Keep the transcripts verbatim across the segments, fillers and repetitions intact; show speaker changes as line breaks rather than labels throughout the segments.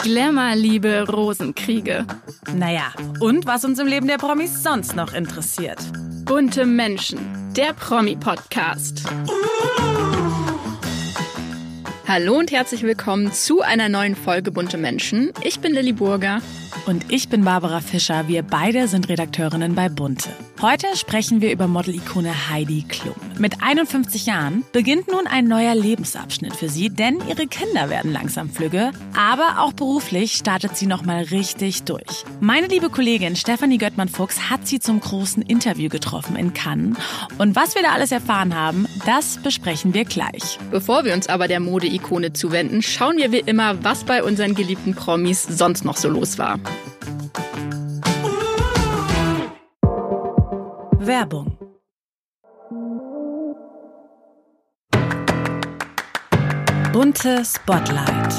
Glamour-Liebe, Rosenkriege.
Naja, und was uns im Leben der Promis sonst noch interessiert.
Bunte Menschen, der Promi-Podcast. Hallo und herzlich willkommen zu einer neuen Folge Bunte Menschen. Ich bin Lilly Burger.
Und ich bin Barbara Fischer. Wir beide sind Redakteurinnen bei Bunte. Heute sprechen wir über Model-Ikone Heidi Klum. Mit einundfünfzig Jahren beginnt nun ein neuer Lebensabschnitt für sie, denn ihre Kinder werden langsam flügge. Aber auch beruflich startet sie nochmal richtig durch. Meine liebe Kollegin Stefanie Göttmann-Fuchs hat sie zum großen Interview getroffen in Cannes. Und was wir da alles erfahren haben, das besprechen wir gleich.
Bevor wir uns aber der Mode-Ikone zuwenden, schauen wir wie immer, was bei unseren geliebten Promis sonst noch so los war.
Werbung. Bunte Spotlight.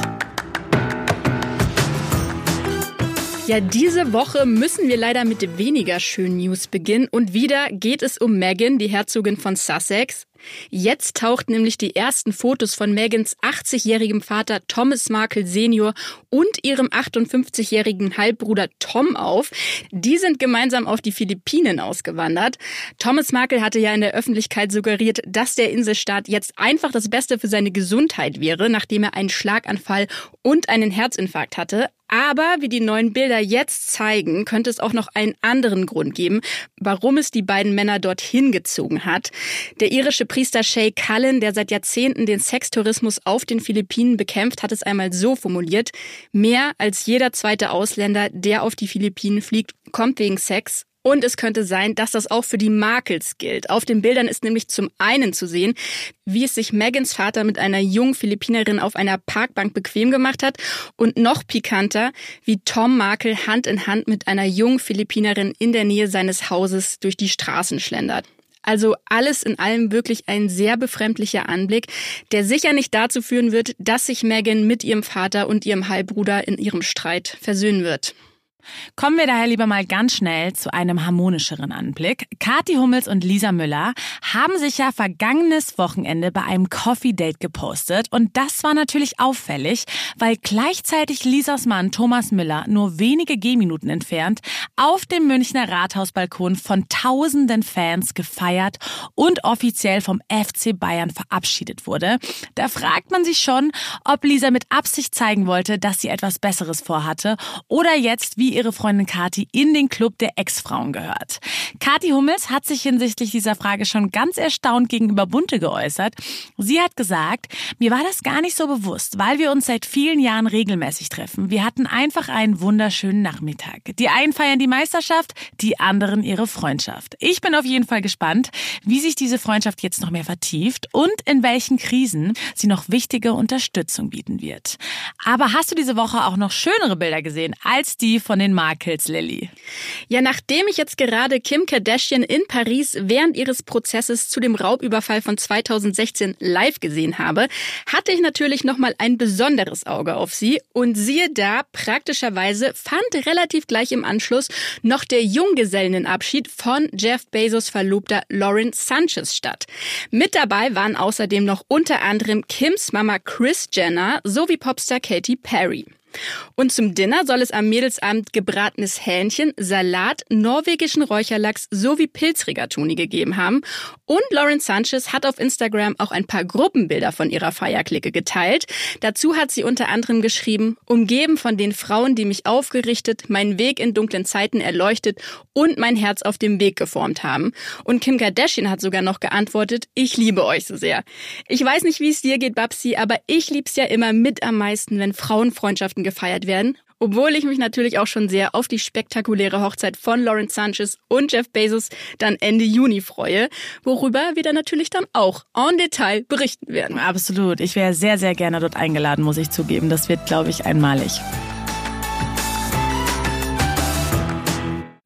Ja, diese Woche müssen wir leider mit weniger schönen News beginnen. Und wieder geht es um Meghan, die Herzogin von Sussex. Jetzt taucht nämlich die ersten Fotos von Meghans achtzigjährigem Vater Thomas Markle Senior und ihrem achtundfünfzigjährigen Halbbruder Tom auf. Die sind gemeinsam auf die Philippinen ausgewandert. Thomas Markle hatte ja in der Öffentlichkeit suggeriert, dass der Inselstaat jetzt einfach das Beste für seine Gesundheit wäre, nachdem er einen Schlaganfall und einen Herzinfarkt hatte. Aber wie die neuen Bilder jetzt zeigen, könnte es auch noch einen anderen Grund geben, warum es die beiden Männer dorthin gezogen hat. Der irische Priester Shay Cullen, der seit Jahrzehnten den Sextourismus auf den Philippinen bekämpft, hat es einmal so formuliert: Mehr als jeder zweite Ausländer, der auf die Philippinen fliegt, kommt wegen Sex. Und es könnte sein, dass das auch für die Markles gilt. Auf den Bildern ist nämlich zum einen zu sehen, wie es sich Meghans Vater mit einer jungen Philippinerin auf einer Parkbank bequem gemacht hat. Und noch pikanter, wie Tom Markle Hand in Hand mit einer jungen Philippinerin in der Nähe seines Hauses durch die Straßen schlendert. Also alles in allem wirklich ein sehr befremdlicher Anblick, der sicher nicht dazu führen wird, dass sich Meghan mit ihrem Vater und ihrem Halbbruder in ihrem Streit versöhnen wird.
Kommen wir daher lieber mal ganz schnell zu einem harmonischeren Anblick. Kathi Hummels und Lisa Müller haben sich ja vergangenes Wochenende bei einem Coffee-Date gepostet. Und das war natürlich auffällig, weil gleichzeitig Lisas Mann Thomas Müller nur wenige Gehminuten entfernt auf dem Münchner Rathausbalkon von tausenden Fans gefeiert und offiziell vom F C Bayern verabschiedet wurde. Da fragt man sich schon, ob Lisa mit Absicht zeigen wollte, dass sie etwas Besseres vorhatte oder jetzt wie ihre Freundin Kathi in den Club der Ex-Frauen gehört. Kathi Hummels hat sich hinsichtlich dieser Frage schon ganz erstaunt gegenüber Bunte geäußert. Sie hat gesagt, mir war das gar nicht so bewusst, weil wir uns seit vielen Jahren regelmäßig treffen. Wir hatten einfach einen wunderschönen Nachmittag. Die einen feiern die Meisterschaft, die anderen ihre Freundschaft. Ich bin auf jeden Fall gespannt, wie sich diese Freundschaft jetzt noch mehr vertieft und in welchen Krisen sie noch wichtige Unterstützung bieten wird. Aber hast du diese Woche auch noch schönere Bilder gesehen als die von den Markles, Lilly?
Ja, nachdem ich jetzt gerade Kim Kardashian in Paris während ihres Prozesses zu dem Raubüberfall von zweitausendsechzehn live gesehen habe, hatte ich natürlich nochmal ein besonderes Auge auf sie. Und siehe da, praktischerweise fand relativ gleich im Anschluss noch der Junggesellenabschied von Jeff Bezos Verlobter Lauren Sanchez statt. Mit dabei waren außerdem noch unter anderem Kims Mama Kris Jenner sowie Popstar Katy Perry. Und zum Dinner soll es am Mädelsabend gebratenes Hähnchen, Salat, norwegischen Räucherlachs sowie Pilzrigatoni gegeben haben. Und Lauren Sanchez hat auf Instagram auch ein paar Gruppenbilder von ihrer Feierklicke geteilt. Dazu hat sie unter anderem geschrieben: Umgeben von den Frauen, die mich aufgerichtet, meinen Weg in dunklen Zeiten erleuchtet und mein Herz auf dem Weg geformt haben. Und Kim Kardashian hat sogar noch geantwortet: Ich liebe euch so sehr. Ich weiß nicht, wie es dir geht, Babsi, aber ich lieb's ja immer mit am meisten, wenn Frauenfreundschaften gefeiert werden. Obwohl ich mich natürlich auch schon sehr auf die spektakuläre Hochzeit von Lauren Sanchez und Jeff Bezos dann Ende Juni freue, worüber wir dann natürlich dann auch en Detail berichten werden.
Absolut. Ich wäre sehr, sehr gerne dort eingeladen, muss ich zugeben. Das wird, glaube ich, einmalig.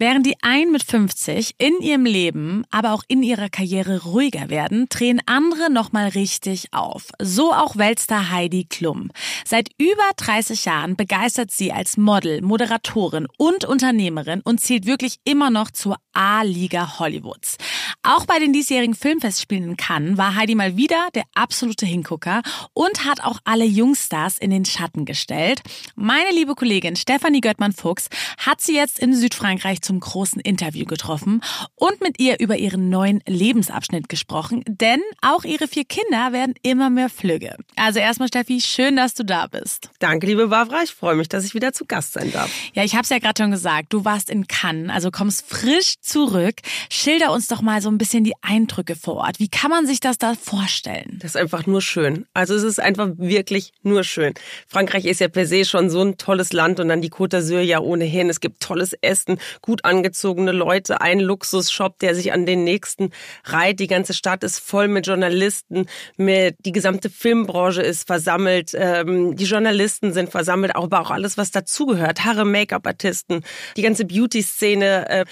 Während die einen mit fünfzig in ihrem Leben, aber auch in ihrer Karriere ruhiger werden, drehen andere nochmal richtig auf. So auch Weltstar Heidi Klum. Seit über dreißig Jahren begeistert sie als Model, Moderatorin und Unternehmerin und zählt wirklich immer noch zur A-Liga Hollywoods. Auch bei den diesjährigen Filmfestspielen in Cannes war Heidi mal wieder der absolute Hingucker und hat auch alle Jungstars in den Schatten gestellt. Meine liebe Kollegin Stefanie Göttmann-Fuchs hat sie jetzt in Südfrankreich zum großen Interview getroffen und mit ihr über ihren neuen Lebensabschnitt gesprochen, denn auch ihre vier Kinder werden immer mehr flügge. Also erstmal Steffi, schön, dass du da bist.
Danke, liebe Barbara, ich freue mich, dass ich wieder zu Gast sein darf.
Ja, ich habe es ja gerade schon gesagt, du warst in Cannes, also kommst frisch zurück. Schilder uns doch mal so ein bisschen die Eindrücke vor Ort. Wie kann man sich das da vorstellen?
Das ist einfach nur schön. Also es ist einfach wirklich nur schön. Frankreich ist ja per se schon so ein tolles Land und dann die Côte d'Azur ja ohnehin. Es gibt tolles Essen, gut angezogene Leute, ein Luxusshop, der sich an den nächsten reiht. Die ganze Stadt ist voll mit Journalisten, mit die gesamte Filmbranche ist versammelt, ähm, die Journalisten sind versammelt, aber auch alles, was dazugehört. Haare, Make-up-Artisten, die ganze Beauty-Szene, äh,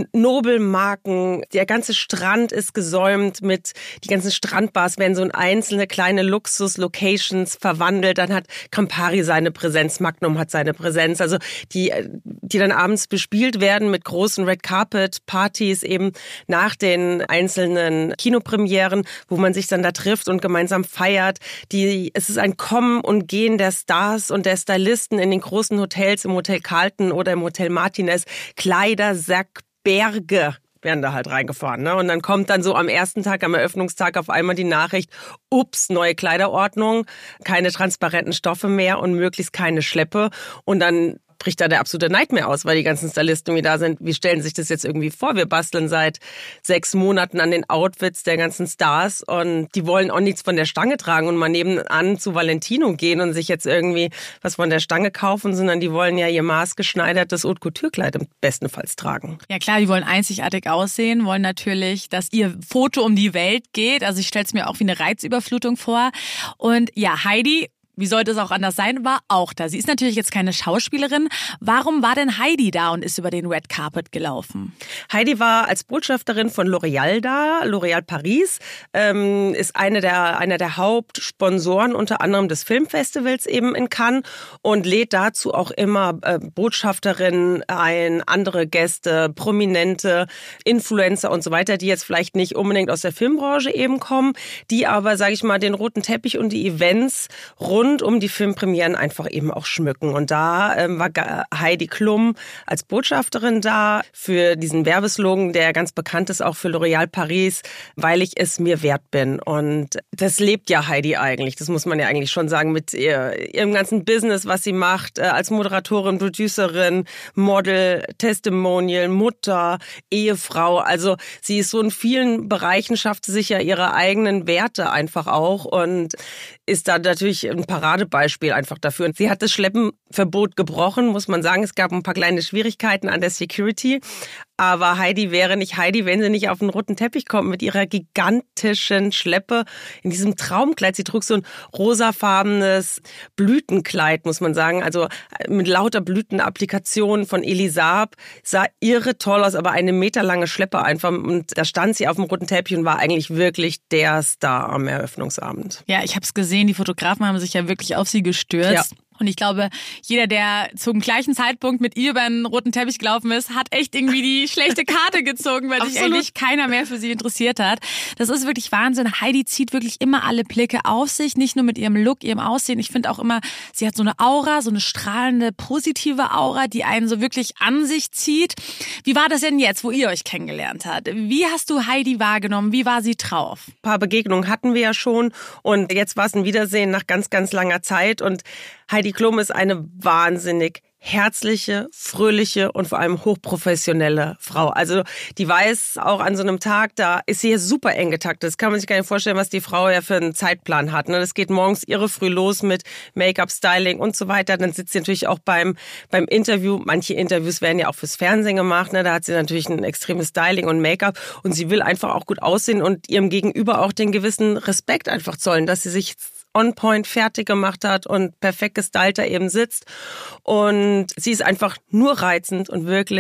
Nobelmarken, der ganze Strand ist gesäumt mit, die ganzen Strandbars werden so in einzelne kleine Luxus-Locations verwandelt. Dann hat Campari seine Präsenz, Magnum hat seine Präsenz, also die, die dann abends bespielt werden mit großen Red-Carpet-Partys eben nach den einzelnen Kinopremieren, wo man sich dann da trifft und gemeinsam feiert. Die, es ist ein Kommen und Gehen der Stars und der Stylisten in den großen Hotels, im Hotel Carlton oder im Hotel Martinez. Kleider, Sack, Berge werden da halt reingefahren. Ne? Und dann kommt dann so am ersten Tag, am Eröffnungstag auf einmal die Nachricht, ups, neue Kleiderordnung, keine transparenten Stoffe mehr und möglichst keine Schleppe. Und dann bricht da der absolute Nightmare aus, weil die ganzen Stylisten irgendwie da sind. Wie stellen sich das jetzt irgendwie vor? Wir basteln seit sechs Monaten an den Outfits der ganzen Stars und die wollen auch nichts von der Stange tragen und mal nebenan zu Valentino gehen und sich jetzt irgendwie was von der Stange kaufen, sondern die wollen ja ihr maßgeschneidertes Haute-Couture-Kleid im bestenfalls tragen.
Ja klar, die wollen einzigartig aussehen, wollen natürlich, dass ihr Foto um die Welt geht. Also ich stelle es mir auch wie eine Reizüberflutung vor. Und ja, Heidi, wie sollte es auch anders sein, war auch da. Sie ist natürlich jetzt keine Schauspielerin. Warum war denn Heidi da und ist über den Red Carpet gelaufen?
Heidi war als Botschafterin von L'Oréal da. L'Oréal Paris ähm, ist eine der, einer der Hauptsponsoren unter anderem des Filmfestivals eben in Cannes und lädt dazu auch immer äh, Botschafterinnen ein, andere Gäste, Prominente, Influencer und so weiter, die jetzt vielleicht nicht unbedingt aus der Filmbranche eben kommen, die aber, sage ich mal, den roten Teppich und die Events rund rund um die Filmpremieren einfach eben auch schmücken. Und da ähm, war Heidi Klum als Botschafterin da für diesen Werbeslogan, der ganz bekannt ist auch für L'Oréal Paris, weil ich es mir wert bin. Und das lebt ja Heidi eigentlich, das muss man ja eigentlich schon sagen, mit ihr, ihrem ganzen Business, was sie macht, äh, als Moderatorin, Producerin, Model, Testimonial, Mutter, Ehefrau. Also sie ist so in vielen Bereichen, schafft sie sich ja ihre eigenen Werte einfach auch und ist da natürlich ein Paradebeispiel einfach dafür. Sie hat das Schleppenverbot gebrochen, muss man sagen. Es gab ein paar kleine Schwierigkeiten an der Security. Aber Heidi wäre nicht Heidi, wenn sie nicht auf den roten Teppich kommt mit ihrer gigantischen Schleppe in diesem Traumkleid. Sie trug so ein rosafarbenes Blütenkleid, muss man sagen. Also mit lauter Blütenapplikationen von Elisab. Sah irre toll aus, aber eine meterlange Schleppe einfach. Und da stand sie auf dem roten Teppich und war eigentlich wirklich der Star am Eröffnungsabend.
Ja, ich habe es gesehen. Die Fotografen haben sich ja wirklich auf sie gestürzt. Ja. Und ich glaube, jeder, der zum gleichen Zeitpunkt mit ihr über einen roten Teppich gelaufen ist, hat echt irgendwie die schlechte Karte gezogen, weil sich eigentlich keiner mehr für sie interessiert hat. Das ist wirklich Wahnsinn. Heidi zieht wirklich immer alle Blicke auf sich, nicht nur mit ihrem Look, ihrem Aussehen. Ich finde auch immer, sie hat so eine Aura, so eine strahlende, positive Aura, die einen so wirklich an sich zieht. Wie war das denn jetzt, wo ihr euch kennengelernt habt? Wie hast du Heidi wahrgenommen? Wie war sie drauf?
Ein paar Begegnungen hatten wir ja schon und jetzt war es ein Wiedersehen nach ganz, ganz langer Zeit und Heidi Klum ist eine wahnsinnig herzliche, fröhliche und vor allem hochprofessionelle Frau. Also die weiß auch an so einem Tag, da ist sie ja super eng getaktet. Das kann man sich gar nicht vorstellen, was die Frau ja für einen Zeitplan hat. Das geht morgens irre früh los mit Make-up, Styling und so weiter. Dann sitzt sie natürlich auch beim beim Interview. Manche Interviews werden ja auch fürs Fernsehen gemacht. Da hat sie natürlich ein extremes Styling und Make-up und sie will einfach auch gut aussehen und ihrem Gegenüber auch den gewissen Respekt einfach zollen, dass sie sich on point fertig gemacht hat und perfekt gestylt da eben sitzt. Und sie ist einfach nur reizend und wirklich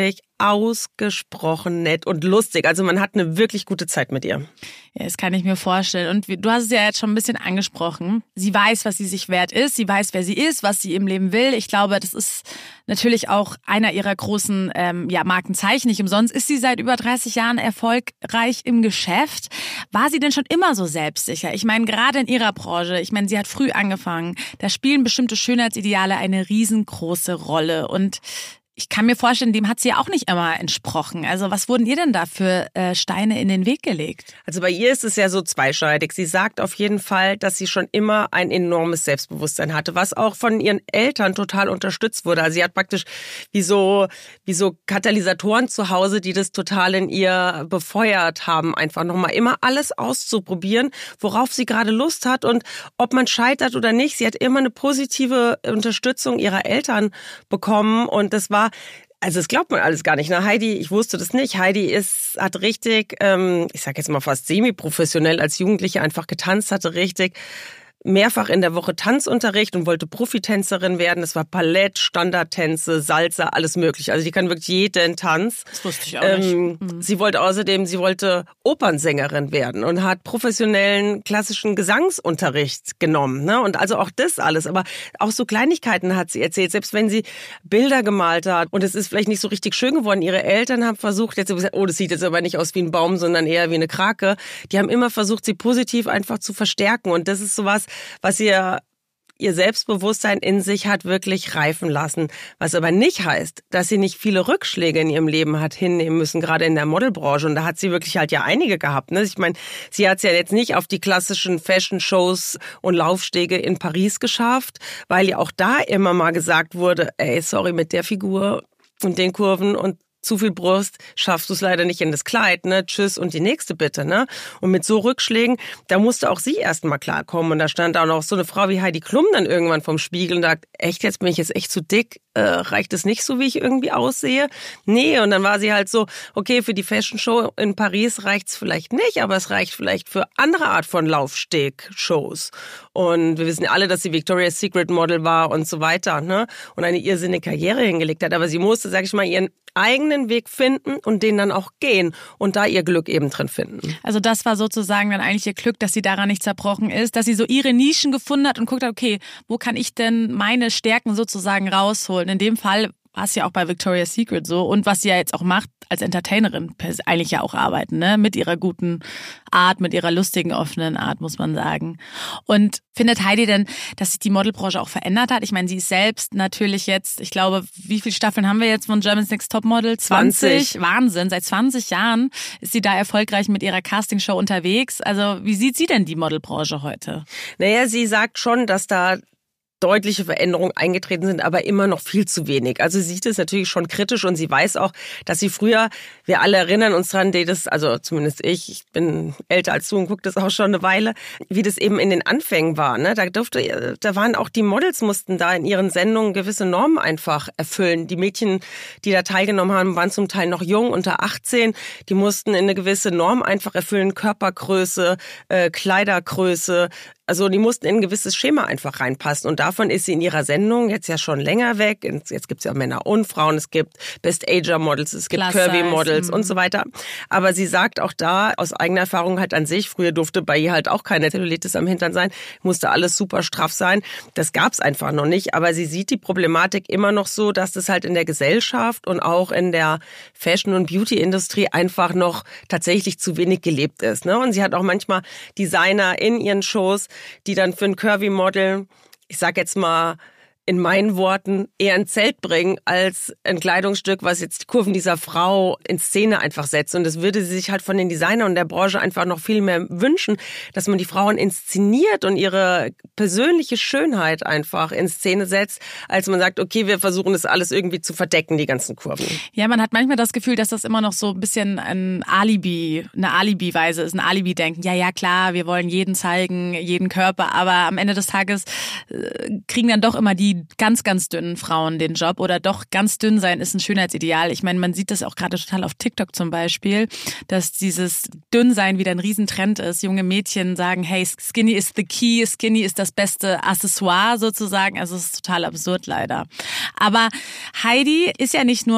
ausgesprochen nett und lustig. Also man hat eine wirklich gute Zeit mit ihr.
Ja, das kann ich mir vorstellen. Und du hast es ja jetzt schon ein bisschen angesprochen. Sie weiß, was sie sich wert ist. Sie weiß, wer sie ist, was sie im Leben will. Ich glaube, das ist natürlich auch einer ihrer großen ähm, ja, Markenzeichen. Nicht umsonst ist sie seit über dreißig Jahren erfolgreich im Geschäft. War sie denn schon immer so selbstsicher? Ich meine, gerade in ihrer Branche, ich meine, sie hat früh angefangen. Da spielen bestimmte Schönheitsideale eine riesengroße Rolle. Und ich kann mir vorstellen, dem hat sie ja auch nicht immer entsprochen. Also was wurden ihr denn da für äh, Steine in den Weg gelegt?
Also bei ihr ist es ja so zweischneidig. Sie sagt auf jeden Fall, dass sie schon immer ein enormes Selbstbewusstsein hatte, was auch von ihren Eltern total unterstützt wurde. Also sie hat praktisch wie so, wie so Katalysatoren zu Hause, die das total in ihr befeuert haben, einfach nochmal immer alles auszuprobieren, worauf sie gerade Lust hat und ob man scheitert oder nicht. Sie hat immer eine positive Unterstützung ihrer Eltern bekommen und das war Also das glaubt man alles gar nicht. Na, Heidi, ich wusste das nicht. Heidi ist, hat richtig, ähm, ich sag jetzt mal fast semi-professionell als Jugendliche einfach getanzt, hatte richtig mehrfach in der Woche Tanzunterricht und wollte Profitänzerin werden. Das war Ballett, Standardtänze, Salsa, alles mögliche. Also die kann wirklich jeden Tanz.
Das wusste ich auch
ähm,
nicht. Mhm.
Sie wollte außerdem, sie wollte Opernsängerin werden und hat professionellen klassischen Gesangsunterricht genommen. Ne? Und also auch das alles. Aber auch so Kleinigkeiten hat sie erzählt. Selbst wenn sie Bilder gemalt hat und es ist vielleicht nicht so richtig schön geworden. Ihre Eltern haben versucht, jetzt gesagt, oh, das sieht jetzt aber nicht aus wie ein Baum, sondern eher wie eine Krake. Die haben immer versucht, sie positiv einfach zu verstärken. Und das ist sowas, was ihr ihr Selbstbewusstsein in sich hat wirklich reifen lassen. Was aber nicht heißt, dass sie nicht viele Rückschläge in ihrem Leben hat hinnehmen müssen, gerade in der Modelbranche. Und da hat sie wirklich halt ja einige gehabt. Ne? Ich meine, sie hat es ja jetzt nicht auf die klassischen Fashion-Shows und Laufstege in Paris geschafft, weil ja auch da immer mal gesagt wurde, ey, sorry, mit der Figur und den Kurven und zu viel Brust, schaffst du es leider nicht in das Kleid, ne? Tschüss und die nächste bitte, ne? Und mit so Rückschlägen, da musste auch sie erst mal klarkommen. Und da stand auch noch so eine Frau wie Heidi Klum dann irgendwann vom Spiegel und sagt, echt, jetzt bin ich jetzt echt zu dick, äh, reicht es nicht so, wie ich irgendwie aussehe? Nee, und dann war sie halt so, okay, für die Fashion Show in Paris reicht's vielleicht nicht, aber es reicht vielleicht für andere Art von Laufsteg-Shows. Und wir wissen alle, dass sie Victoria's Secret Model war und so weiter, ne? Und eine irrsinnige Karriere hingelegt hat. Aber sie musste, sag ich mal, ihren eigenen Weg finden und den dann auch gehen und da ihr Glück eben drin finden.
Also das war sozusagen dann eigentlich ihr Glück, dass sie daran nicht zerbrochen ist, dass sie so ihre Nischen gefunden hat und guckt hat, okay, wo kann ich denn meine Stärken sozusagen rausholen? In dem Fall war es ja auch bei Victoria's Secret so und was sie ja jetzt auch macht als Entertainerin, eigentlich ja auch arbeiten, ne, mit ihrer guten Art, mit ihrer lustigen, offenen Art, muss man sagen. Und findet Heidi denn, dass sich die Modelbranche auch verändert hat? Ich meine, sie ist selbst natürlich jetzt, ich glaube, wie viele Staffeln haben wir jetzt von Germany's Next Topmodel? zwanzig. zwanzig. Wahnsinn, seit zwanzig Jahren ist sie da erfolgreich mit ihrer Castingshow unterwegs. Also wie sieht sie denn die Modelbranche heute?
Naja, sie sagt schon, dass da deutliche Veränderungen eingetreten sind, aber immer noch viel zu wenig. Also sie sieht es natürlich schon kritisch und sie weiß auch, dass sie früher, wir alle erinnern uns dran, die das, also zumindest ich, ich bin älter als du und gucke das auch schon eine Weile, wie das eben in den Anfängen war. Ne? Da durfte, da waren auch die Models, mussten da in ihren Sendungen gewisse Normen einfach erfüllen. Die Mädchen, die da teilgenommen haben, waren zum Teil noch jung, unter achtzehn. Die mussten in eine gewisse Norm einfach erfüllen, Körpergröße, äh, Kleidergröße. Also die mussten in ein gewisses Schema einfach reinpassen. Und davon ist sie in ihrer Sendung jetzt ja schon länger weg. Jetzt gibt's ja Männer und Frauen, es gibt Best-Ager-Models, es gibt Curvy-Models und so weiter. Aber sie sagt auch da aus eigener Erfahrung halt an sich, früher durfte bei ihr halt auch keine Zellulitis am Hintern sein, musste alles super straff sein. Das gab's einfach noch nicht. Aber sie sieht die Problematik immer noch so, dass das halt in der Gesellschaft und auch in der Fashion- und Beauty-Industrie einfach noch tatsächlich zu wenig gelebt ist. Ne? Und sie hat auch manchmal Designer in ihren Shows, die dann für ein Curvy-Model, ich sag jetzt mal in meinen Worten, eher ein Zelt bringen als ein Kleidungsstück, was jetzt die Kurven dieser Frau in Szene einfach setzt. Und das würde sie sich halt von den Designern und der Branche einfach noch viel mehr wünschen, dass man die Frauen inszeniert und ihre persönliche Schönheit einfach in Szene setzt, als man sagt, okay, wir versuchen das alles irgendwie zu verdecken, die ganzen Kurven.
Ja, man hat manchmal das Gefühl, dass das immer noch so ein bisschen ein Alibi, eine Alibi-Weise ist, ein Alibi-Denken. Ja, ja, klar, wir wollen jeden zeigen, jeden Körper, aber am Ende des Tages äh, kriegen dann doch immer die ganz, ganz dünnen Frauen den Job oder doch ganz dünn sein ist ein Schönheitsideal. Ich meine, man sieht das auch gerade total auf TikTok zum Beispiel, dass dieses Dünnsein wieder ein Riesentrend ist. Junge Mädchen sagen, hey, skinny is the key, skinny ist das beste Accessoire sozusagen. Also es ist total absurd leider. Aber Heidi ist ja nicht nur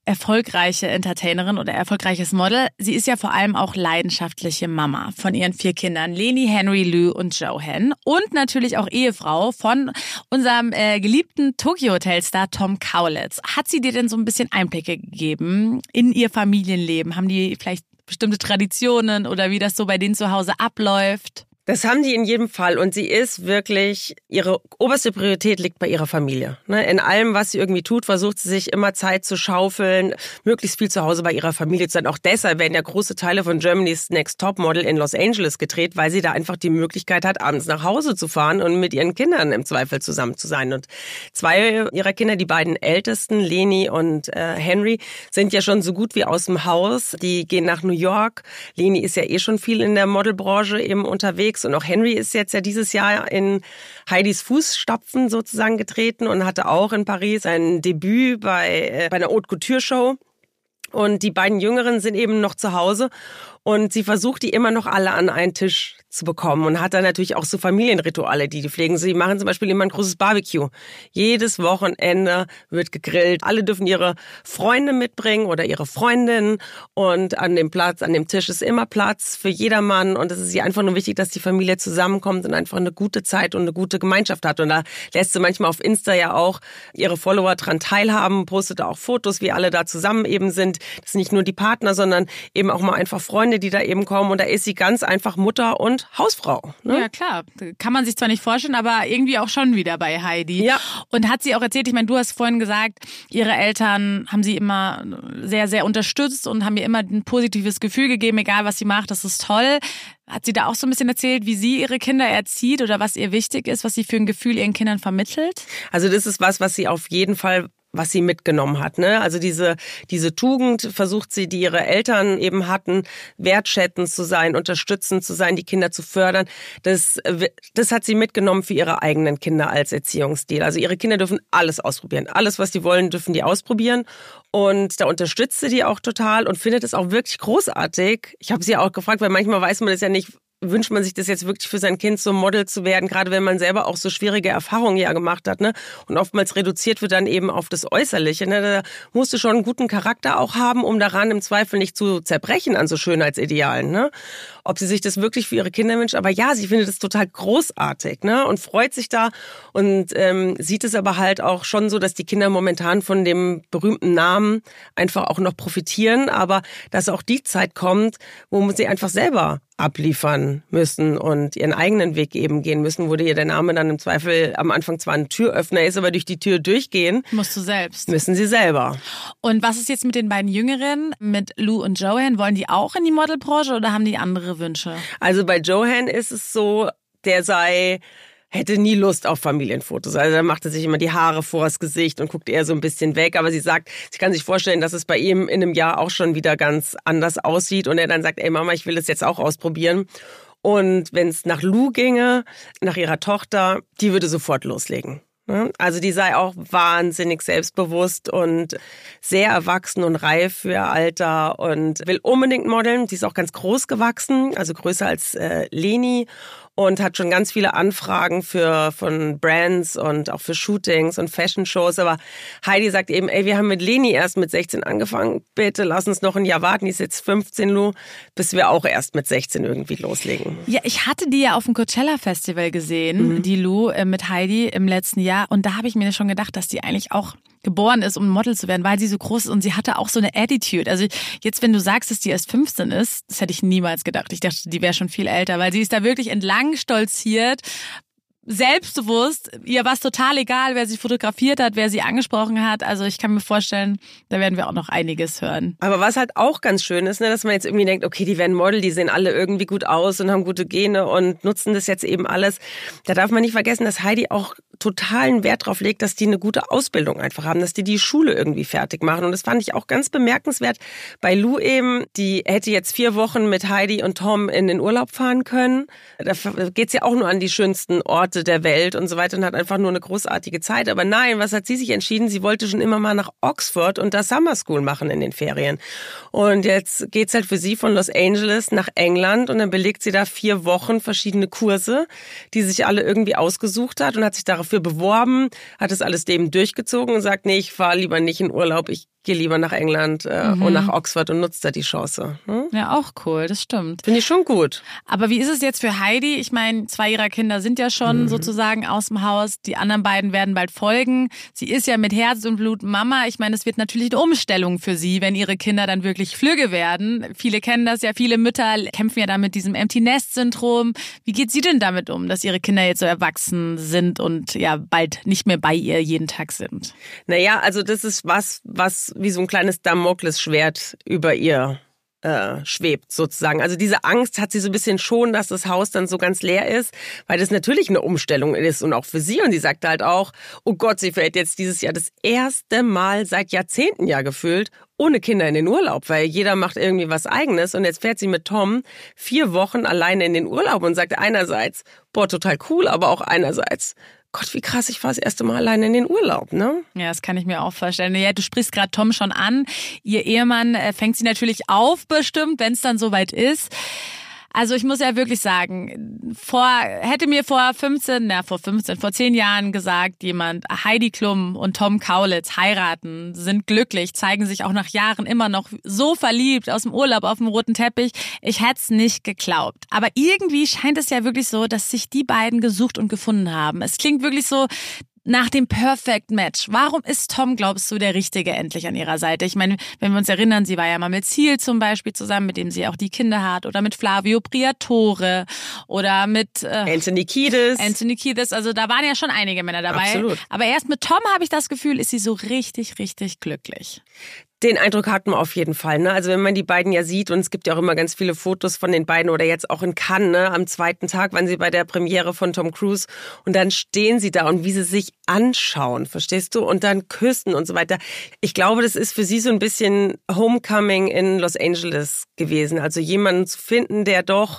erfolgreiche Entertainerin oder erfolgreiches Model. Sie ist ja vor allem auch leidenschaftliche Mama von ihren vier Kindern, Leni, Henry, Lou und Johan. Und natürlich auch Ehefrau von unserem äh, geliebten Tokyo-Hotel-Star Tom Kaulitz. Hat sie dir denn so ein bisschen Einblicke gegeben in ihr Familienleben? Haben die vielleicht bestimmte Traditionen oder wie das so bei denen zu Hause abläuft?
Das haben die in jedem Fall und sie ist wirklich, ihre oberste Priorität liegt bei ihrer Familie. In allem, was sie irgendwie tut, versucht sie sich immer Zeit zu schaufeln, möglichst viel zu Hause bei ihrer Familie zu sein. Auch deshalb werden ja große Teile von Germany's Next Topmodel in Los Angeles gedreht, weil sie da einfach die Möglichkeit hat, abends nach Hause zu fahren und mit ihren Kindern im Zweifel zusammen zu sein. Und zwei ihrer Kinder, die beiden ältesten, Leni und äh, Henry, sind ja schon so gut wie aus dem Haus. Die gehen nach New York. Leni ist ja eh schon viel in der Modelbranche eben unterwegs. Und auch Henry ist jetzt ja dieses Jahr in Heidis Fußstapfen sozusagen getreten und hatte auch in Paris ein Debüt bei, äh, bei einer Haute Couture Show. Und die beiden Jüngeren sind eben noch zu Hause und sie versucht, die immer noch alle an einen Tisch zu bekommen und hat dann natürlich auch so Familienrituale, die die pflegen. Sie machen zum Beispiel immer ein großes Barbecue. Jedes Wochenende wird gegrillt. Alle dürfen ihre Freunde mitbringen oder ihre Freundinnen und an dem Platz, an dem Tisch ist immer Platz für jedermann und es ist ihr einfach nur wichtig, dass die Familie zusammenkommt und einfach eine gute Zeit und eine gute Gemeinschaft hat. Und da lässt sie manchmal auf Insta ja auch ihre Follower dran teilhaben, postet da auch Fotos, wie alle da zusammen eben sind. Das sind nicht nur die Partner, sondern eben auch mal einfach Freunde, die da eben kommen und da ist sie ganz einfach Mutter und Hausfrau. Ne?
Ja, klar. Kann man sich zwar nicht vorstellen, aber irgendwie auch schon wieder bei Heidi.
Ja.
Und hat sie auch erzählt, ich meine, du hast vorhin gesagt, ihre Eltern haben sie immer sehr, sehr unterstützt und haben ihr immer ein positives Gefühl gegeben, egal was sie macht, das ist toll. Hat sie da auch so ein bisschen erzählt, wie sie ihre Kinder erzieht oder was ihr wichtig ist, was sie für ein Gefühl ihren Kindern vermittelt?
Also das ist was, was sie auf jeden Fall was sie mitgenommen hat, ne? Also diese diese Tugend versucht sie, die ihre Eltern eben hatten, wertschätzend zu sein, unterstützend zu sein, die Kinder zu fördern. Das das hat sie mitgenommen für ihre eigenen Kinder als Erziehungsstil. Also ihre Kinder dürfen alles ausprobieren, alles was die wollen, dürfen die ausprobieren. Und da unterstützt sie die auch total und findet es auch wirklich großartig. Ich habe sie auch gefragt, weil manchmal weiß man das ja nicht. Wünscht man sich das jetzt wirklich für sein Kind, so Model zu werden, gerade wenn man selber auch so schwierige Erfahrungen ja gemacht hat, ne? Und oftmals reduziert wird dann eben auf das Äußerliche, ne? Da musst du schon einen guten Charakter auch haben, um daran im Zweifel nicht zu zerbrechen an so Schönheitsidealen, ne? Ob sie sich das wirklich für ihre Kinder wünscht, aber ja, sie findet es total großartig, ne? Und freut sich da und ähm, sieht es aber halt auch schon so, dass die Kinder momentan von dem berühmten Namen einfach auch noch profitieren, aber dass auch die Zeit kommt, wo sie einfach selber abliefern müssen und ihren eigenen Weg eben gehen müssen, wo dir der Name dann im Zweifel am Anfang zwar ein Türöffner ist, aber durch die Tür durchgehen
musst du selbst.
Müssen sie selber.
Und was ist jetzt mit den beiden Jüngeren, mit Lou und Johan? Wollen die auch in die Modelbranche oder haben die andere Wünsche?
Also bei Johan ist es so, der sei... hätte nie Lust auf Familienfotos. Also da macht er sich immer die Haare vors Gesicht und guckt eher so ein bisschen weg. Aber sie sagt, sie kann sich vorstellen, dass es bei ihm in einem Jahr auch schon wieder ganz anders aussieht. Und er dann sagt, ey Mama, ich will das jetzt auch ausprobieren. Und wenn es nach Lou ginge, nach ihrer Tochter, die würde sofort loslegen. Also die sei auch wahnsinnig selbstbewusst und sehr erwachsen und reif für ihr Alter und will unbedingt modeln. Sie ist auch ganz groß gewachsen, also größer als äh, Leni. Und hat schon ganz viele Anfragen für von Brands und auch für Shootings und Fashion-Shows. Aber Heidi sagt eben, ey, wir haben mit Leni erst mit sechzehn angefangen. Bitte lass uns noch ein Jahr warten. Die ist jetzt fünfzehn, Lou, bis wir auch erst mit sechzehn irgendwie loslegen.
Ja, ich hatte die ja auf dem Coachella-Festival gesehen, mhm. die Lou äh, mit Heidi im letzten Jahr. Und da habe ich mir schon gedacht, dass die eigentlich auch geboren ist, um Model zu werden, weil sie so groß ist und sie hatte auch so eine Attitude. Also jetzt, wenn du sagst, dass die erst fünfzehn ist, das hätte ich niemals gedacht. Ich dachte, die wäre schon viel älter, weil sie ist da wirklich entlang stolziert, selbstbewusst. Ihr war es total egal, wer sie fotografiert hat, wer sie angesprochen hat. Also ich kann mir vorstellen, da werden wir auch noch einiges hören.
Aber was halt auch ganz schön ist, ne, dass man jetzt irgendwie denkt, okay, die werden Model, die sehen alle irgendwie gut aus und haben gute Gene und nutzen das jetzt eben alles. Da darf man nicht vergessen, dass Heidi auch totalen Wert drauf legt, dass die eine gute Ausbildung einfach haben, dass die die Schule irgendwie fertig machen. Und das fand ich auch ganz bemerkenswert bei Lou eben. Die hätte jetzt vier Wochen mit Heidi und Tom in den Urlaub fahren können. Da geht's ja auch nur an die schönsten Orte der Welt und so weiter und hat einfach nur eine großartige Zeit. Aber nein, was hat sie sich entschieden? Sie wollte schon immer mal nach Oxford und da Summer School machen in den Ferien. Und jetzt geht's halt für sie von Los Angeles nach England und dann belegt sie da vier Wochen verschiedene Kurse, die sich alle irgendwie ausgesucht hat und hat sich darauf beworben, hat das alles dem durchgezogen und sagt, nee, ich fahre lieber nicht in Urlaub, ich gehe lieber nach England äh, mhm. und nach Oxford und nutze da die Chance. Hm?
Ja, auch cool, das stimmt.
Finde ich schon gut.
Aber wie ist es jetzt für Heidi? Ich meine, zwei ihrer Kinder sind ja schon mhm. sozusagen aus dem Haus. Die anderen beiden werden bald folgen. Sie ist ja mit Herz und Blut Mama. Ich meine, es wird natürlich eine Umstellung für sie, wenn ihre Kinder dann wirklich flügge werden. Viele kennen das ja, viele Mütter kämpfen ja da mit diesem Empty-Nest-Syndrom. Wie geht sie denn damit um, dass ihre Kinder jetzt so erwachsen sind und ja bald nicht mehr bei ihr jeden Tag sind?
Naja, also das ist was, was wie so ein kleines Damoklesschwert über ihr äh, schwebt sozusagen. Also diese Angst hat sie so ein bisschen schon, dass das Haus dann so ganz leer ist, weil das natürlich eine Umstellung ist und auch für sie. Und sie sagte halt auch, oh Gott, sie fährt jetzt dieses Jahr das erste Mal seit Jahrzehnten ja gefühlt ohne Kinder in den Urlaub, weil jeder macht irgendwie was Eigenes. Und jetzt fährt sie mit Tom vier Wochen alleine in den Urlaub und sagte einerseits, boah, total cool, aber auch einerseits, Gott, wie krass, ich war das erste Mal alleine in den Urlaub, ne?
Ja, das kann ich mir auch vorstellen. Ja, du sprichst gerade Tom schon an. Ihr Ehemann äh, fängt sie natürlich auf bestimmt, wenn es dann soweit ist. Also ich muss ja wirklich sagen, vor hätte mir vor fünfzehn, na vor fünfzehn, vor zehn Jahren gesagt jemand, Heidi Klum und Tom Kaulitz heiraten, sind glücklich, zeigen sich auch nach Jahren immer noch so verliebt aus dem Urlaub auf dem roten Teppich. Ich hätte es nicht geglaubt. Aber irgendwie scheint es ja wirklich so, dass sich die beiden gesucht und gefunden haben. Es klingt wirklich so nach dem Perfect Match. Warum ist Tom, glaubst du, der Richtige endlich an ihrer Seite? Ich meine, wenn wir uns erinnern, sie war ja mal mit Ziel zum Beispiel zusammen, mit dem sie auch die Kinder hat, oder mit Flavio Briatore oder mit äh,
Anthony Kiedis.
Anthony Kiedis, also da waren ja schon einige Männer dabei.
Absolut.
Aber erst mit Tom habe ich das Gefühl, ist sie so richtig, richtig glücklich.
Den Eindruck hat man auf jeden Fall. Ne? Also wenn man die beiden ja sieht, und es gibt ja auch immer ganz viele Fotos von den beiden oder jetzt auch in Cannes, ne? Am zweiten Tag waren sie bei der Premiere von Tom Cruise und dann stehen sie da und wie sie sich anschauen, verstehst du? Und dann küssen und so weiter. Ich glaube, das ist für sie so ein bisschen Homecoming in Los Angeles gewesen. Also jemanden zu finden, der doch,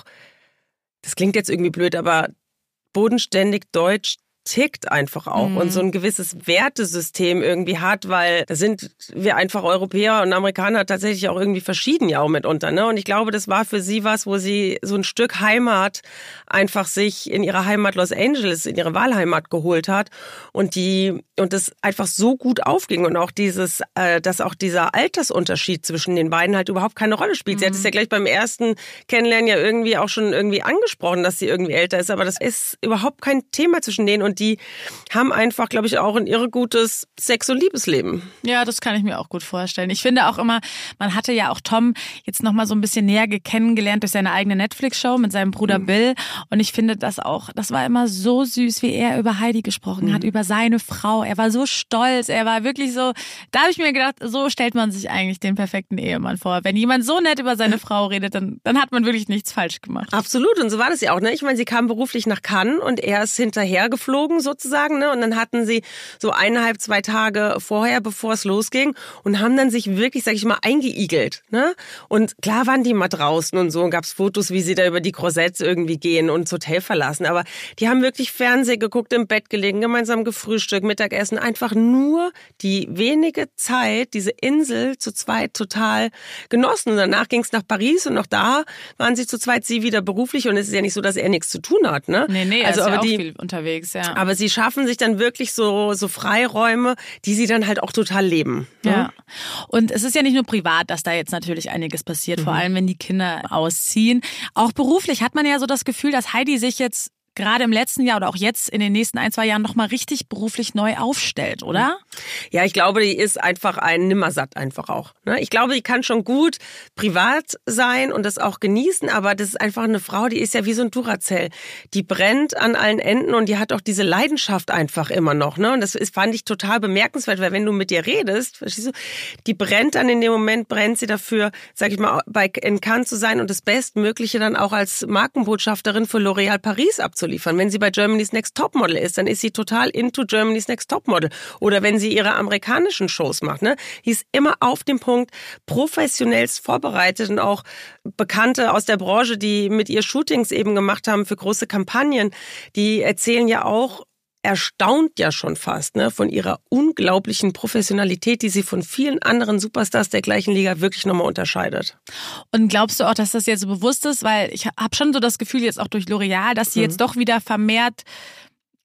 das klingt jetzt irgendwie blöd, aber bodenständig deutsch tickt einfach auch mhm. und so ein gewisses Wertesystem irgendwie hat, weil da sind wir einfach Europäer und Amerikaner tatsächlich auch irgendwie verschieden ja auch mitunter, ne? Und ich glaube, das war für sie was, wo sie so ein Stück Heimat einfach sich in ihrer Heimat Los Angeles, in ihre Wahlheimat geholt hat und die und das einfach so gut aufging und auch dieses, äh, dass auch dieser Altersunterschied zwischen den beiden halt überhaupt keine Rolle spielt. Mhm. Sie hat es ja gleich beim ersten Kennenlernen ja irgendwie auch schon irgendwie angesprochen, dass sie irgendwie älter ist, aber das ist überhaupt kein Thema zwischen denen und die haben einfach, glaube ich, auch ein irre gutes Sex- und Liebesleben.
Ja, das kann ich mir auch gut vorstellen. Ich finde auch immer, man hatte ja auch Tom jetzt noch mal so ein bisschen näher kennengelernt durch seine eigene Netflix-Show mit seinem Bruder mhm. Bill. Und ich finde das auch, das war immer so süß, wie er über Heidi gesprochen mhm. hat, über seine Frau. Er war so stolz, er war wirklich so, da habe ich mir gedacht, so stellt man sich eigentlich den perfekten Ehemann vor. Wenn jemand so nett über seine Frau redet, dann, dann hat man wirklich nichts falsch gemacht.
Absolut, und so war das ja auch. Ne? Ich meine, sie kam beruflich nach Cannes und er ist hinterher geflogen sozusagen, ne? Und dann hatten sie so eineinhalb, zwei Tage vorher, bevor es losging und haben dann sich wirklich, sag ich mal, eingeigelt, ne? Und klar waren die mal draußen und so und gab's Fotos, wie sie da über die Crozets irgendwie gehen und das Hotel verlassen, aber die haben wirklich Fernsehen geguckt, im Bett gelegen, gemeinsam gefrühstückt, Mittagessen, einfach nur die wenige Zeit, diese Insel zu zweit total genossen und danach ging's nach Paris und noch da waren sie zu zweit, sie wieder beruflich und es ist ja nicht so, dass er nichts zu tun hat, ne?
Nee, nee, er
also,
ist
aber
ja auch
die,
viel unterwegs, ja.
Aber sie schaffen sich dann wirklich so, so Freiräume, die sie dann halt auch total leben. Ne?
Ja. Und es ist ja nicht nur privat, dass da jetzt natürlich einiges passiert, mhm. vor allem wenn die Kinder ausziehen. Auch beruflich hat man ja so das Gefühl, dass Heidi sich jetzt gerade im letzten Jahr oder auch jetzt in den nächsten ein, zwei Jahren nochmal richtig beruflich neu aufstellt, oder?
Ja, ich glaube, die ist einfach ein Nimmersatt einfach auch. Ich glaube, die kann schon gut privat sein und das auch genießen, aber das ist einfach eine Frau, die ist ja wie so ein Duracell. Die brennt an allen Enden und die hat auch diese Leidenschaft einfach immer noch. Und das ist, fand ich total bemerkenswert, weil wenn du mit ihr redest, verstehst du, die brennt dann in dem Moment, brennt sie dafür, sag ich mal, bei in Cannes zu sein und das Bestmögliche dann auch als Markenbotschafterin für L'Oréal Paris abzuliefern. Wenn sie bei Germany's Next Topmodel ist, dann ist sie total into Germany's Next Topmodel. Oder wenn sie ihre amerikanischen Shows macht, ne? Die ist immer auf dem Punkt, professionellst vorbereitet und auch Bekannte aus der Branche, die mit ihr Shootings eben gemacht haben für große Kampagnen, die erzählen ja auch, erstaunt ja schon fast, ne, von ihrer unglaublichen Professionalität, die sie von vielen anderen Superstars der gleichen Liga wirklich nochmal unterscheidet.
Und glaubst du auch, dass das jetzt so bewusst ist? Weil ich habe schon so das Gefühl jetzt auch durch L'Oréal, dass sie mhm. jetzt doch wieder vermehrt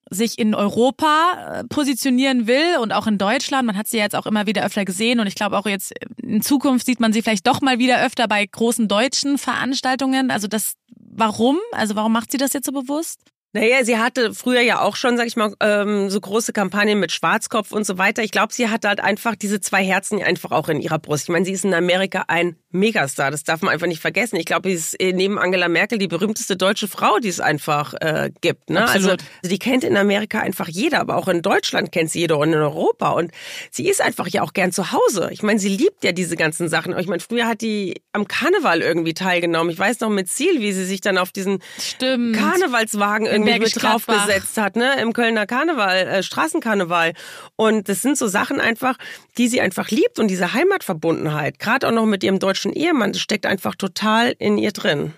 sich in Europa positionieren will und auch in Deutschland. Man hat sie jetzt auch immer wieder öfter gesehen und ich glaube auch jetzt in Zukunft sieht man sie vielleicht doch mal wieder öfter bei großen deutschen Veranstaltungen. Also das, warum? Also warum macht sie das jetzt so bewusst?
Naja, sie hatte früher ja auch schon, sag ich mal, ähm, so große Kampagnen mit Schwarzkopf und so weiter. Ich glaube, sie hatte halt einfach diese zwei Herzen einfach auch in ihrer Brust. Ich meine, sie ist in Amerika ein Megastar, das darf man einfach nicht vergessen. Ich glaube, sie ist neben Angela Merkel die berühmteste deutsche Frau, die es einfach äh, gibt. Ne?
Absolut.
Also die kennt in Amerika einfach jeder, aber auch in Deutschland kennt sie jeder und in Europa. Und sie ist einfach ja auch gern zu Hause. Ich meine, sie liebt ja diese ganzen Sachen. Ich meine, früher hat die am Karneval irgendwie teilgenommen. Ich weiß noch mit Ziel, wie sie sich dann auf diesen
Stimmt.
Karnevalswagen irgendwie mit draufgesetzt hat, ne, im Kölner Karneval, äh, Straßenkarneval. Und das sind so Sachen einfach, die sie einfach liebt und diese Heimatverbundenheit, gerade auch noch mit ihrem deutschen Ehemann, das steckt einfach total in ihr drin.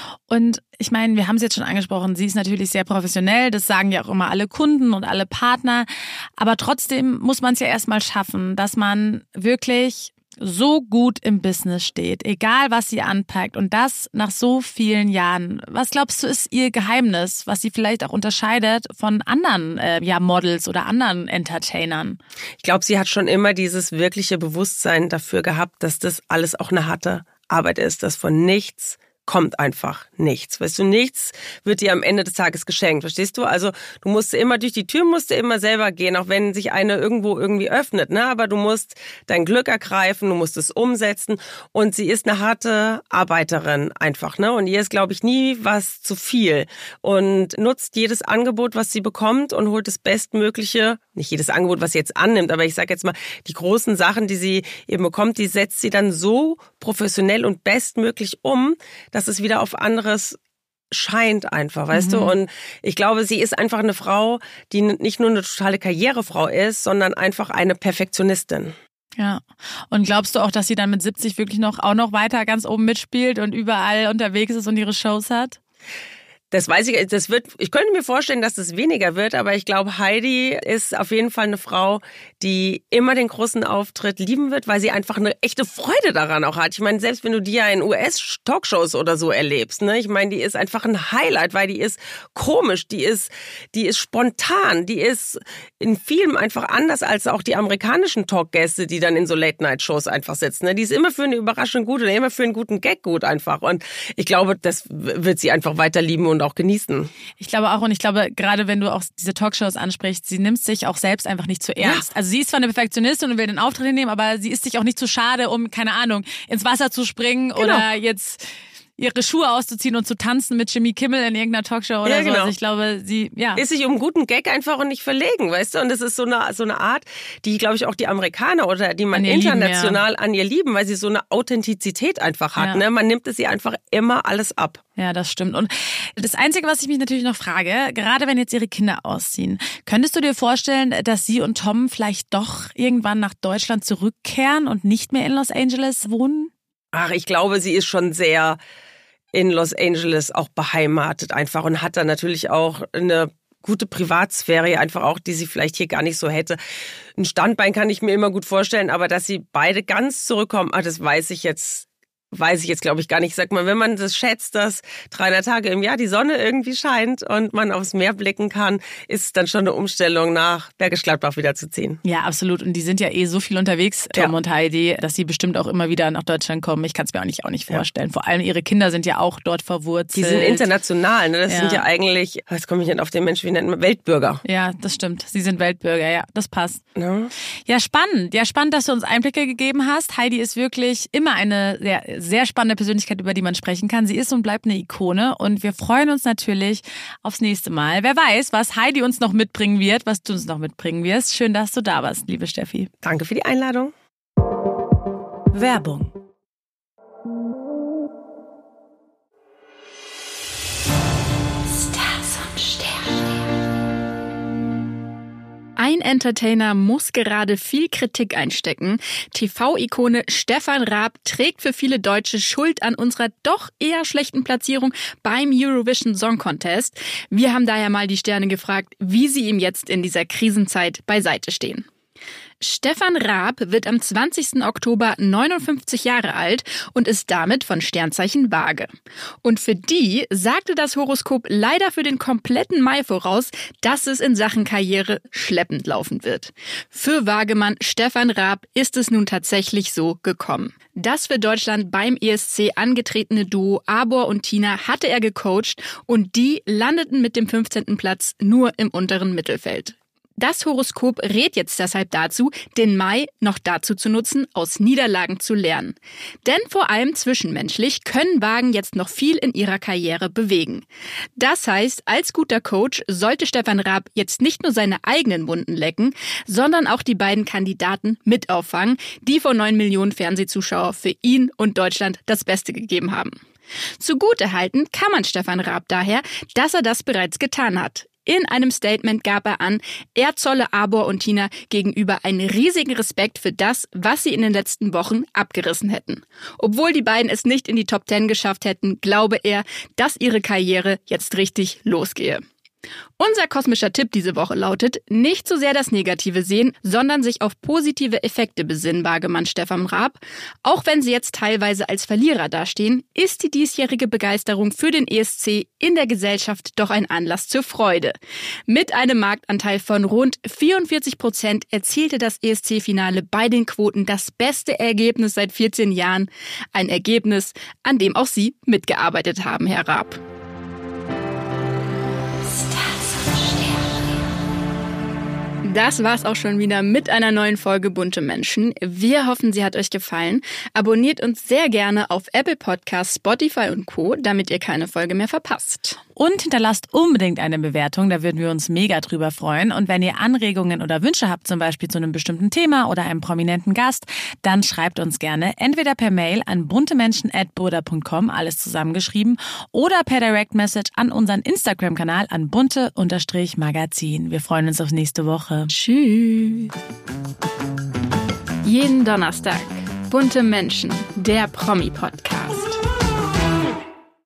Und ich meine, wir haben es jetzt schon angesprochen, sie ist natürlich sehr professionell, das sagen ja auch immer alle Kunden und alle Partner, aber trotzdem muss man es ja erstmal schaffen, dass man wirklich so gut im Business steht, egal was sie anpackt und das nach so vielen Jahren. Was glaubst du, ist ihr Geheimnis, was sie vielleicht auch unterscheidet von anderen äh, ja, Models oder anderen Entertainern?
Ich glaube, sie hat schon immer dieses wirkliche Bewusstsein dafür gehabt, dass das alles auch eine harte Arbeit ist, dass von nichts kommt einfach nichts. Weißt du, nichts wird dir am Ende des Tages geschenkt, verstehst du? Also du musst immer durch die Tür, musst du immer selber gehen, auch wenn sich eine irgendwo irgendwie öffnet, ne? Aber du musst dein Glück ergreifen, du musst es umsetzen und sie ist eine harte Arbeiterin einfach, ne? Und ihr ist, glaube ich, nie was zu viel und nutzt jedes Angebot, was sie bekommt und holt das Bestmögliche, nicht jedes Angebot, was sie jetzt annimmt, aber ich sage jetzt mal, die großen Sachen, die sie eben bekommt, die setzt sie dann so professionell und bestmöglich um, dass es wieder auf anderes scheint einfach, weißt mhm. du? Und ich glaube, sie ist einfach eine Frau, die nicht nur eine totale Karrierefrau ist, sondern einfach eine Perfektionistin.
Ja. Und glaubst du auch, dass sie dann mit siebzig wirklich noch auch noch weiter ganz oben mitspielt und überall unterwegs ist und ihre Shows hat?
Das weiß ich, das wird, ich könnte mir vorstellen, dass es weniger wird, aber ich glaube, Heidi ist auf jeden Fall eine Frau, die immer den großen Auftritt lieben wird, weil sie einfach eine echte Freude daran auch hat. Ich meine, selbst wenn du die ja in U S-Talkshows oder so erlebst, ne, ich meine, die ist einfach ein Highlight, weil die ist komisch, die ist, die ist spontan, die ist in vielem einfach anders als auch die amerikanischen Talkgäste, die dann in so Late-Night-Shows einfach sitzen, ne. Die ist immer für eine Überraschung gut oder immer für einen guten Gag gut einfach. Und ich glaube, das wird sie einfach weiter lieben und auch genießen.
Ich glaube auch, und ich glaube, gerade wenn du auch diese Talkshows ansprichst, sie nimmt sich auch selbst einfach nicht zu ernst. Ja. Also sie ist zwar eine Perfektionistin und will den Auftritt nehmen, aber sie ist sich auch nicht zu schade, um, keine Ahnung, ins Wasser zu springen genau. oder jetzt ihre Schuhe auszuziehen und zu tanzen mit Jimmy Kimmel in irgendeiner Talkshow oder ja, genau. so. Also ich glaube, sie, ja.
Ist sich um einen guten Gag einfach und nicht verlegen, weißt du? Und das ist so eine, so eine Art, die, glaube ich, auch die Amerikaner oder die man international lieben, ja. an ihr lieben, weil sie so eine Authentizität einfach hat, ja. ne? Man nimmt es ihr einfach immer alles ab.
Ja, das stimmt. Und das Einzige, was ich mich natürlich noch frage, gerade wenn jetzt ihre Kinder ausziehen, könntest du dir vorstellen, dass sie und Tom vielleicht doch irgendwann nach Deutschland zurückkehren und nicht mehr in Los Angeles wohnen?
Ach, ich glaube, sie ist schon sehr in Los Angeles auch beheimatet einfach und hat da natürlich auch eine gute Privatsphäre einfach auch, die sie vielleicht hier gar nicht so hätte. Ein Standbein kann ich mir immer gut vorstellen, aber dass sie beide ganz zurückkommen, ah, das weiß ich jetzt Weiß ich jetzt, glaube ich, gar nicht. Sag mal, wenn man das schätzt, dass dreihundert Tage im Jahr die Sonne irgendwie scheint und man aufs Meer blicken kann, ist es dann schon eine Umstellung, nach Bergisch Gladbach wieder zu ziehen.
Ja, absolut. Und die sind ja eh so viel unterwegs, Tom
ja.
und Heidi, dass sie bestimmt auch immer wieder nach Deutschland kommen. Ich kann es mir auch nicht, auch nicht vorstellen. Ja. Vor allem ihre Kinder sind ja auch dort verwurzelt.
Die sind international, ne? Das ja. sind ja eigentlich, jetzt komme ich nicht auf den Menschen, wie nennt man, Weltbürger.
Ja, das stimmt. Sie sind Weltbürger, ja, das passt.
Ja.
ja, spannend. Ja, spannend, dass du uns Einblicke gegeben hast. Heidi ist wirklich immer eine sehr, sehr spannende Persönlichkeit, über die man sprechen kann. Sie ist und bleibt eine Ikone und wir freuen uns natürlich aufs nächste Mal. Wer weiß, was Heidi uns noch mitbringen wird, was du uns noch mitbringen wirst. Schön, dass du da warst, liebe Steffi.
Danke für die Einladung.
Werbung.
Ein Entertainer muss gerade viel Kritik einstecken. T V-Ikone Stefan Raab trägt für viele Deutsche Schuld an unserer doch eher schlechten Platzierung beim Eurovision Song Contest. Wir haben daher mal die Sterne gefragt, wie sie ihm jetzt in dieser Krisenzeit beiseite stehen. Stefan Raab wird am zwanzigsten Oktober neunundfünfzig Jahre alt und ist damit von Sternzeichen Waage. Und für die sagte das Horoskop leider für den kompletten Mai voraus, dass es in Sachen Karriere schleppend laufen wird. Für Waagemann Stefan Raab ist es nun tatsächlich so gekommen. Das für Deutschland beim E S C angetretene Duo Arbor und Tina hatte er gecoacht und die landeten mit dem fünfzehnten Platz nur im unteren Mittelfeld. Das Horoskop rät jetzt deshalb dazu, den Mai noch dazu zu nutzen, aus Niederlagen zu lernen. Denn vor allem zwischenmenschlich können Waagen jetzt noch viel in ihrer Karriere bewegen. Das heißt, als guter Coach sollte Stefan Raab jetzt nicht nur seine eigenen Wunden lecken, sondern auch die beiden Kandidaten mit auffangen, die vor neun Millionen Fernsehzuschauer für ihn und Deutschland das Beste gegeben haben. Zugutehalten kann man Stefan Raab daher, dass er das bereits getan hat. In einem Statement gab er an, er zolle Arbor und Tina gegenüber einen riesigen Respekt für das, was sie in den letzten Wochen abgerissen hätten. Obwohl die beiden es nicht in die Top Ten geschafft hätten, glaube er, dass ihre Karriere jetzt richtig losgehe. Unser kosmischer Tipp diese Woche lautet, nicht so sehr das Negative sehen, sondern sich auf positive Effekte besinnen, Waagemann Stefan Raab. Auch wenn sie jetzt teilweise als Verlierer dastehen, ist die diesjährige Begeisterung für den E S C in der Gesellschaft doch ein Anlass zur Freude. Mit einem Marktanteil von rund vierundvierzig Prozent erzielte das E S C-Finale bei den Quoten das beste Ergebnis seit vierzehn Jahren. Ein Ergebnis, an dem auch Sie mitgearbeitet haben, Herr Raab. Das war's auch schon wieder mit einer neuen Folge Bunte Menschen. Wir hoffen, sie hat euch gefallen. Abonniert uns sehr gerne auf Apple Podcasts, Spotify und Co., damit ihr keine Folge mehr verpasst.
Und hinterlasst unbedingt eine Bewertung, da würden wir uns mega drüber freuen. Und wenn ihr Anregungen oder Wünsche habt, zum Beispiel zu einem bestimmten Thema oder einem prominenten Gast, dann schreibt uns gerne entweder per Mail an buntemenschen at burda punkt com, alles zusammengeschrieben, oder per Direct Message an unseren Instagram-Kanal an bunte-magazin. Wir freuen uns auf nächste Woche.
Tschüss. Jeden Donnerstag Bunte Menschen, der Promi-Podcast.